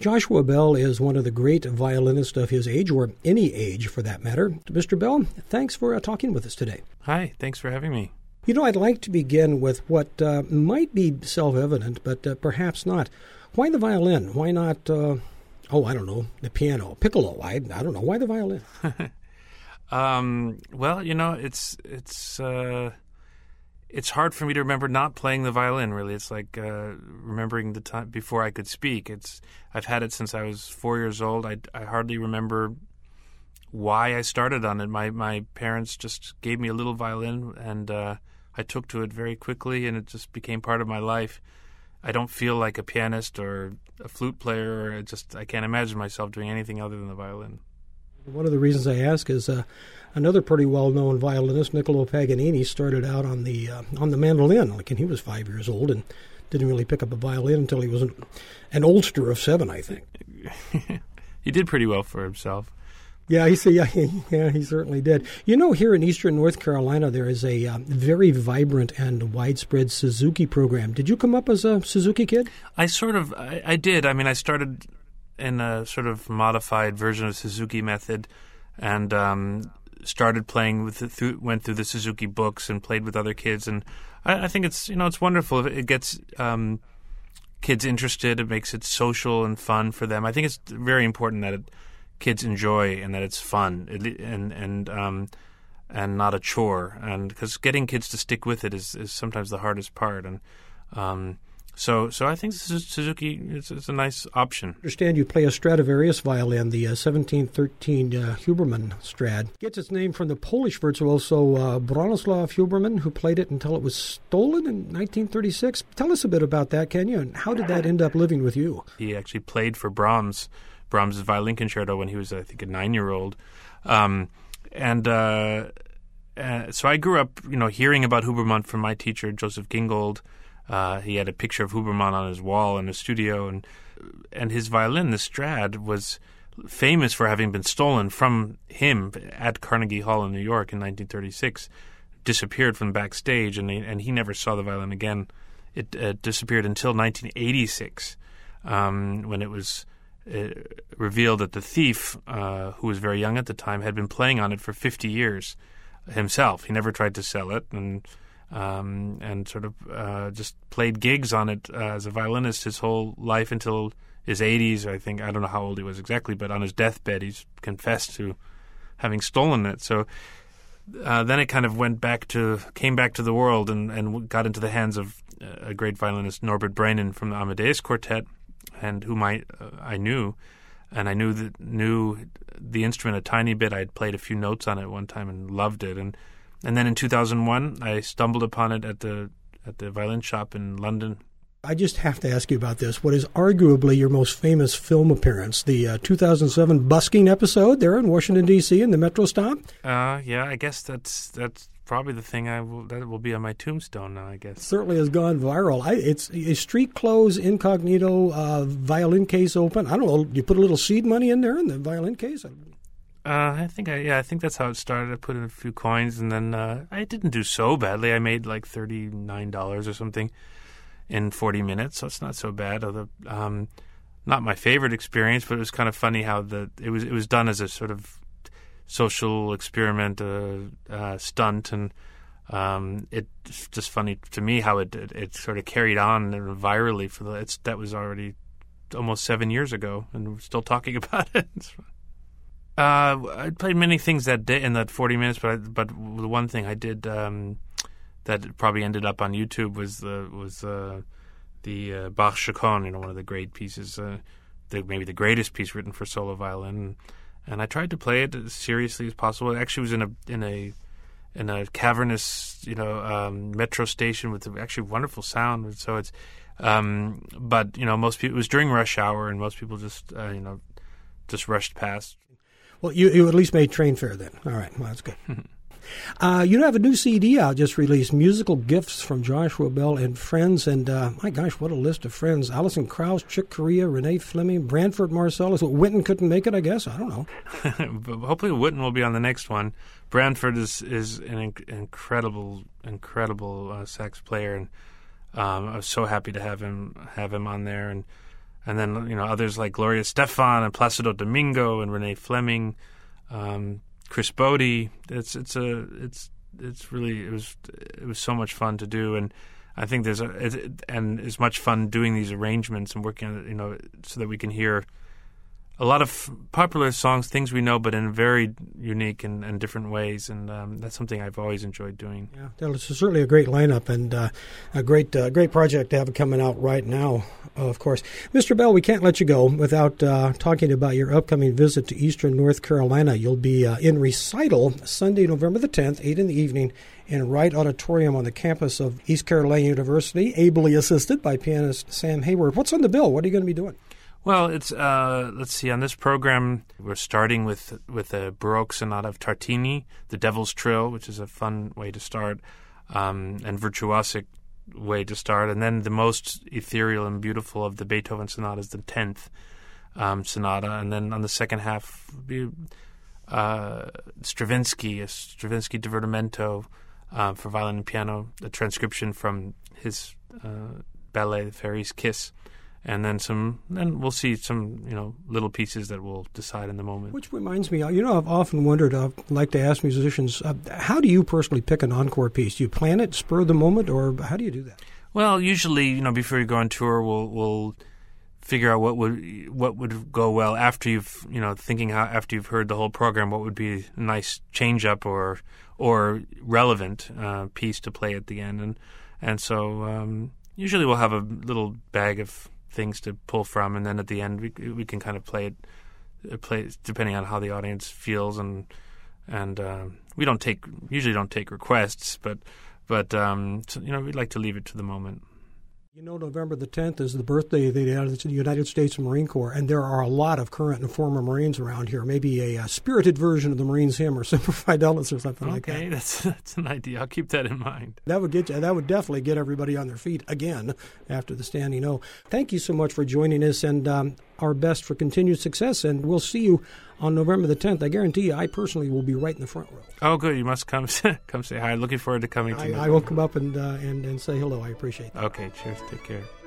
Joshua Bell is one of the great violinists of his age, or any age for that matter. Mr. Bell, thanks for talking with us today. Hi, thanks for having me. You know, I'd like to begin with what might be self-evident, but perhaps not. Why the violin? Why not, I don't know, the piano, piccolo? I don't know. Why the violin? Well, you know, it's hard for me to remember not playing the violin, really. It's like remembering the time before I could speak. I've had it since I was 4 years old. I hardly remember why I started on it. My parents just gave me a little violin, and I took to it very quickly, and it just became part of my life. I don't feel like a pianist or a flute player. I can't imagine myself doing anything other than the violin. One of the reasons I ask is another pretty well-known violinist, Niccolo Paganini, started out on the mandolin, and he was 5 years old, and didn't really pick up a violin until he was an oldster of 7, I think. He did pretty well for himself. Yeah, he certainly did. You know, here in eastern North Carolina, there is a very vibrant and widespread Suzuki program. Did you come up as a Suzuki kid? I did. I mean, I started in a sort of modified version of Suzuki method, and started playing went through the Suzuki books and played with other kids. And I think it's wonderful. It gets kids interested. It makes it social and fun for them. I think it's very important that kids enjoy and that it's fun and not a chore. And because getting kids to stick with it is sometimes the hardest part. And so I think Suzuki is a nice option. I understand you play a Stradivarius violin, the 1713 Huberman Strad. It gets its name from the Polish virtuoso Bronislaw Huberman, who played it until it was stolen in 1936. Tell us a bit about that, can you? And how did that end up living with you? He actually played for Brahms' violin concerto when he was, I think, a 9-year-old. So I grew up, hearing about Huberman from my teacher, Joseph Gingold. He had a picture of Huberman on his wall in his studio, and his violin, the Strad, was famous for having been stolen from him at Carnegie Hall in New York in 1936. Disappeared from backstage, and he never saw the violin again. It disappeared until 1986, when it was revealed that the thief, who was very young at the time, had been playing on it for 50 years himself. He never tried to sell it, and sort of just played gigs on it as a violinist his whole life until his 80s, I think. I don't know how old he was exactly, but on his deathbed he's confessed to having stolen it. So then it kind of came back to the world and got into the hands of a great violinist, Norbert Brainin from the Amadeus Quartet, and whom I knew. And I knew the instrument a tiny bit. I had played a few notes on it one time and loved it. And then in 2001, I stumbled upon it at the violin shop in London. I just have to ask you about this. What is arguably your most famous film appearance, the 2007 busking episode there in Washington, D.C. in the Metro stop? Yeah, I guess that's probably the thing that will be on my tombstone now, I guess. It certainly has gone viral. It's a street clothes, incognito, violin case open. I don't know, you put a little seed money in there in the violin case? I think that's how it started. I put in a few coins, and then I didn't do so badly. I made like $39 or something in 40 minutes, so it's not so bad. Although not my favorite experience, but it was kind of funny how it was done as a sort of social experiment, stunt, and it's just funny to me how it sort of carried on virally that was already almost 7 years ago, and we're still talking about it. I played many things that day in that 40 minutes, but the one thing I did that probably ended up on YouTube was the Bach Chaconne, one of the great pieces, maybe the greatest piece written for solo violin. And I tried to play it as seriously as possible. It actually was in a cavernous, metro station with actually wonderful sound. So it's, but most people, it was during rush hour, and most people just rushed past. Well, you at least made train fare then. All right, well, that's good. You have a new CD out, just released, Musical Gifts from Joshua Bell and Friends, and my gosh, what a list of friends. Alison Krauss, Chick Corea, Renee Fleming, Branford Marsalis. Winton couldn't make it, I guess. I don't know. But hopefully Winton will be on the next one. Branford is an incredible sax player, and I was so happy to have him on there. And And then, you know, others like Gloria Estefan and Placido Domingo and Renee Fleming, Chris Bodie. It was so much fun to do, and I think and it's much fun doing these arrangements and working on it, you know, so that we can hear a lot of popular songs, things we know, but in very unique and different ways, and that's something I've always enjoyed doing. Yeah, it's certainly a great lineup and a great project to have coming out right now, of course. Mr. Bell, we can't let you go without talking about your upcoming visit to Eastern North Carolina. You'll be in Recital Sunday, November the 10th, 8 in the evening, in Wright Auditorium on the campus of East Carolina University, ably assisted by pianist Sam Hayward. What's on the bill? What are you going to be doing? Well, it's let's see. On this program, we're starting with a Baroque sonata of Tartini, the Devil's Trill, which is a fun way to start, and virtuosic way to start. And then the most ethereal and beautiful of the Beethoven sonatas, the 10th sonata. And then on the second half, Stravinsky Divertimento for violin and piano, a transcription from his ballet, The Fairy's Kiss. And then we'll see some, you know, little pieces that we'll decide in the moment. Which reminds me, you know, I've often wondered, I'd like to ask musicians, how do you personally pick an encore piece? Do you plan it, spur of the moment, or how do you do that? Well, usually, you know, before you go on tour, we'll figure out what would go well after you've, you know, after you've heard the whole program, what would be a nice change up or relevant piece to play at the end, and so usually we'll have a little bag of things to pull from, and then at the end we can kind of play depending on how the audience feels, and we usually don't take requests, but so, you know, we'd like to leave it to the moment. You know, November the 10th is the birthday of the United States Marine Corps, and there are a lot of current and former Marines around here. Maybe a spirited version of the Marines hymn or Semper Fidelis or something like that. Okay, that's an idea. I'll keep that in mind. That would definitely get everybody on their feet again after the standing O. Thank you so much for joining us, and our best for continued success. And we'll see you on November the 10th. I guarantee you, I personally will be right in the front row. Oh, good. You must come say hi. Looking forward to coming to you. I will come up and say hello. I appreciate that. Okay, cheers. Take care.